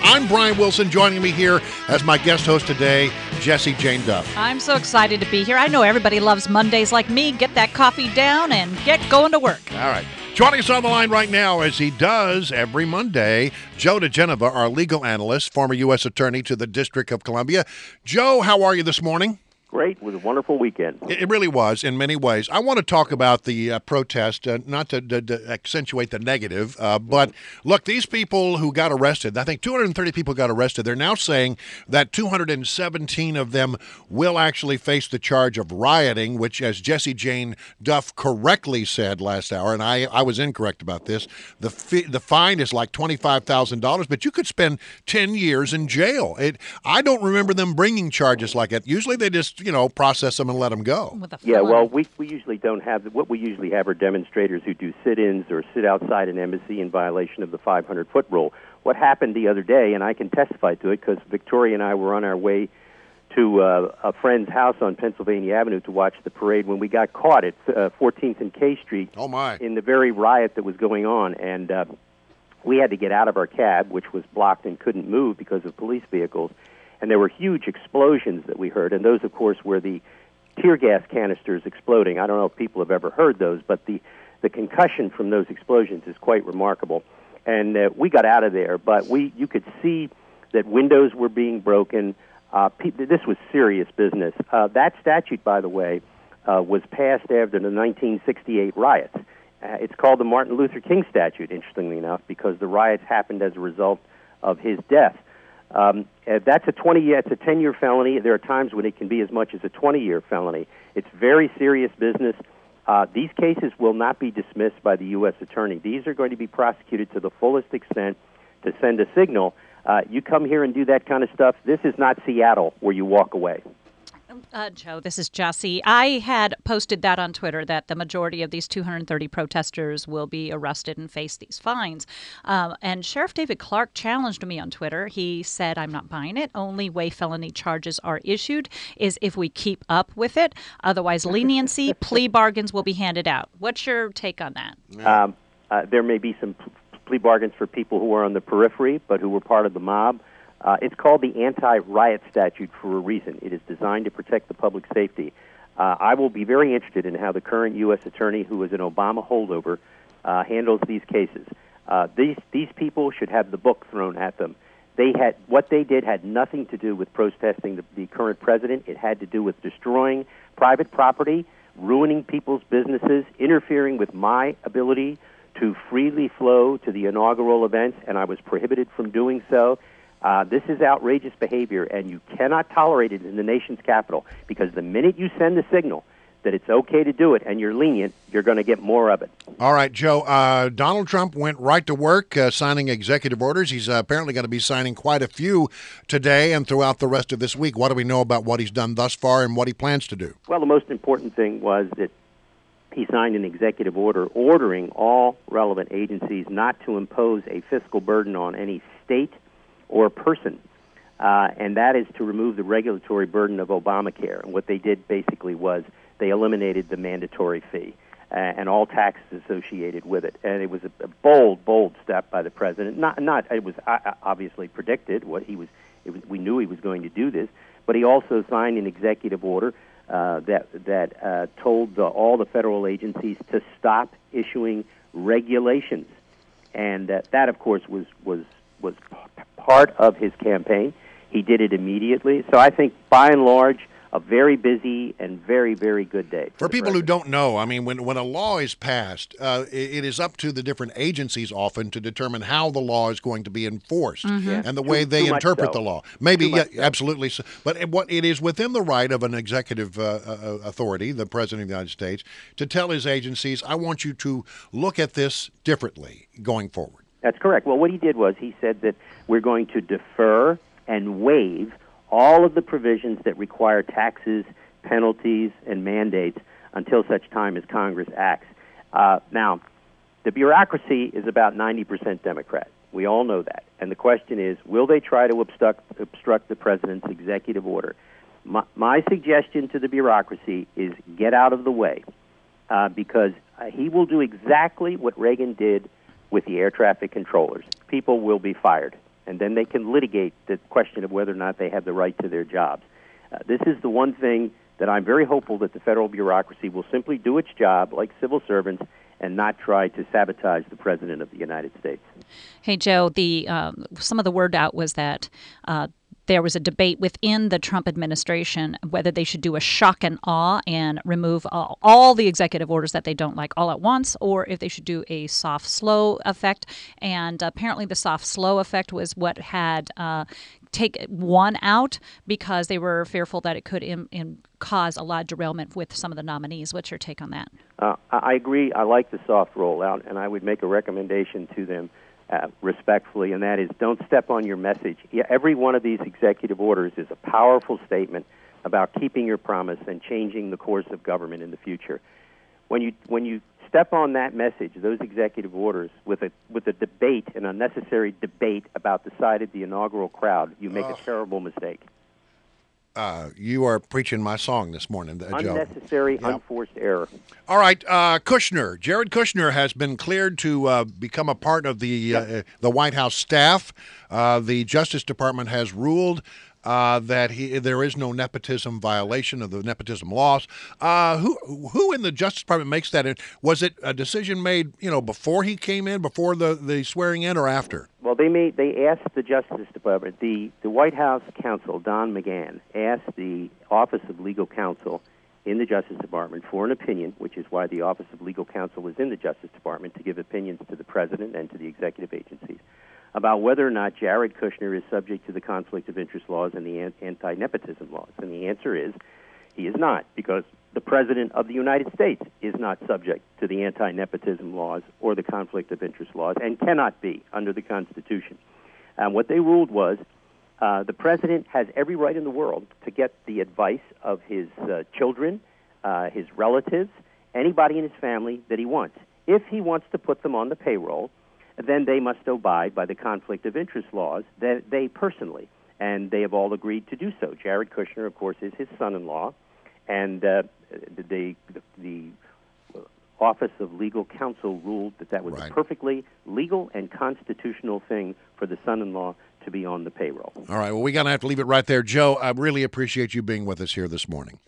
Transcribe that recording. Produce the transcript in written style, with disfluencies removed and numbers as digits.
I'm Brian Wilson. Joining me here as my guest host today, Jessie Jane Duff. I'm so excited to be here. I know everybody loves Mondays like me. Get that coffee down and get going to work. All right. Joining us on the line right now, as he does every Monday, Joe DeGenova, our legal analyst, former U.S. Attorney to the District of Columbia. Joe, how are you this morning? Great. It was a wonderful weekend. It really was in many ways. I want to talk about the protest, not to accentuate the negative, but look, these people who got arrested, I think 230 people got arrested. They're now saying that 217 of them will actually face the charge of rioting, which, as Jessie Jane Duff correctly said last hour, and I was incorrect about this, the fine is like $25,000, but you could spend 10 years in jail. I don't remember them bringing charges like that. Usually they just process them and let them go. Yeah, well, we usually don't have, what we usually have are demonstrators who do sit-ins or sit outside an embassy in violation of the 500-foot rule. What happened the other day, and I can testify to it because Victoria and I were on our way to a friend's house on Pennsylvania Avenue to watch the parade when we got caught at 14th and K Street in the very riot that was going on. And we had to get out of our cab, which was blocked and couldn't move because of police vehicles. And there were huge explosions that we heard, and those, of course, were the tear gas canisters exploding. I don't know if people have ever heard those, but the concussion from those explosions is quite remarkable. And we got out of there, but you could see that windows were being broken. This was serious business. That statute, by the way, was passed after the 1968 riots. It's called the Martin Luther King statute, interestingly enough, because the riots happened as a result of his death. That's a 10-year felony. There are times when it can be as much as a 20-year felony. It's very serious business. These cases will not be dismissed by the U.S. Attorney. These are going to be prosecuted to the fullest extent to send a signal. You come here and do that kind of stuff. This is not Seattle where you walk away. Joe, this is Jessie. I had posted that on Twitter that the majority of these 230 protesters will be arrested and face these fines. And Sheriff David Clark challenged me on Twitter. He said, I'm not buying it. Only way felony charges are issued is if we keep up with it. Otherwise, leniency, plea bargains will be handed out. What's your take on that? There may be some plea bargains for people who are on the periphery, but who were part of the mob. It's called the anti-riot statute for a reason. It is designed to protect the public safety. I will be very interested in how the current U.S. Attorney, who is an Obama holdover, handles these cases. These people should have the book thrown at them. What they did had nothing to do with protesting the current president. It had to do with destroying private property, ruining people's businesses, interfering with my ability to freely flow to the inaugural events, and I was prohibited from doing so. This is outrageous behavior, and you cannot tolerate it in the nation's capital, because the minute you send the signal that it's okay to do it and you're lenient, you're going to get more of it. All right, Joe. Donald Trump went right to work signing executive orders. He's apparently going to be signing quite a few today and throughout the rest of this week. What do we know about what he's done thus far and what he plans to do? Well, the most important thing was that he signed an executive order ordering all relevant agencies not to impose a fiscal burden on any state or person, and that is to remove the regulatory burden of Obamacare. And what they did basically was they eliminated the mandatory fee and all taxes associated with it. And it was a bold step by the president. It was obviously predicted. We knew he was going to do this, but he also signed an executive order that told all the federal agencies to stop issuing regulations, and that of course was part of his campaign. He did it immediately. So I think, by and large, a very busy and very, very good day. For people who don't know, I mean, when a law is passed, it is up to the different agencies often to determine how the law is going to be enforced and the way they interpret the law. Maybe, absolutely. So. But it is within the right of an executive authority, the President of the United States, to tell his agencies, I want you to look at this differently going forward. That's correct. Well, what he did was he said that we're going to defer and waive all of the provisions that require taxes, penalties, and mandates until such time as Congress acts. Now, the bureaucracy is about 90% Democrat. We all know that. And the question is, will they try to obstruct the president's executive order? My suggestion to the bureaucracy is get out of the way, because he will do exactly what Reagan did with the air traffic controllers. People will be fired. and then they can litigate the question of whether or not they have the right to their jobs. This is the one thing that I'm very hopeful that the federal bureaucracy will simply do its job like civil servants and not try to sabotage the President of the United States. Hey, Joe, some of the word out was that there was a debate within the Trump administration whether they should do a shock and awe and remove all the executive orders that they don't like all at once, or if they should do a soft, slow effect. And apparently the soft, slow effect was what had take one out because they were fearful that it could cause a lot of derailment with some of the nominees. What's your take on that? I agree. I like the soft rollout, and I would make a recommendation to them respectfully, and that is don't step on your message. Every one of these executive orders is a powerful statement about keeping your promise and changing the course of government in the future. When you step on that message, those executive orders, with a debate, an unnecessary debate about the side of the inaugural crowd, you make a terrible mistake. You are preaching my song this morning, Joe. Unnecessary, unforced error. All right, Kushner. Jared Kushner has been cleared to become a part of the White House staff. The Justice Department has ruled that there is no nepotism violation of the nepotism laws. Who in the Justice Department makes that? Was it a decision made, before he came in, before the swearing in, or after? Well, they asked the Justice Department, the White House counsel, Don McGahn, asked the Office of Legal Counsel in the Justice Department for an opinion, which is why the Office of Legal Counsel is in the Justice Department, to give opinions to the President and to the executive agencies about whether or not Jared Kushner is subject to the conflict of interest laws and the anti-nepotism laws. And the answer is he is not, because the President of the United States is not subject to the anti-nepotism laws or the conflict of interest laws and cannot be under the Constitution. What they ruled was the President has every right in the world to get the advice of his children, his relatives, anybody in his family that he wants. If he wants to put them on the payroll, then they must abide by the conflict of interest laws that they personally, and they have all agreed to do so. Jared Kushner, of course, is his son-in-law, and the Office of Legal Counsel ruled that was a perfectly legal and constitutional thing for the son-in-law to be on the payroll. All right, well, we're going to have to leave it right there. Joe, I really appreciate you being with us here this morning.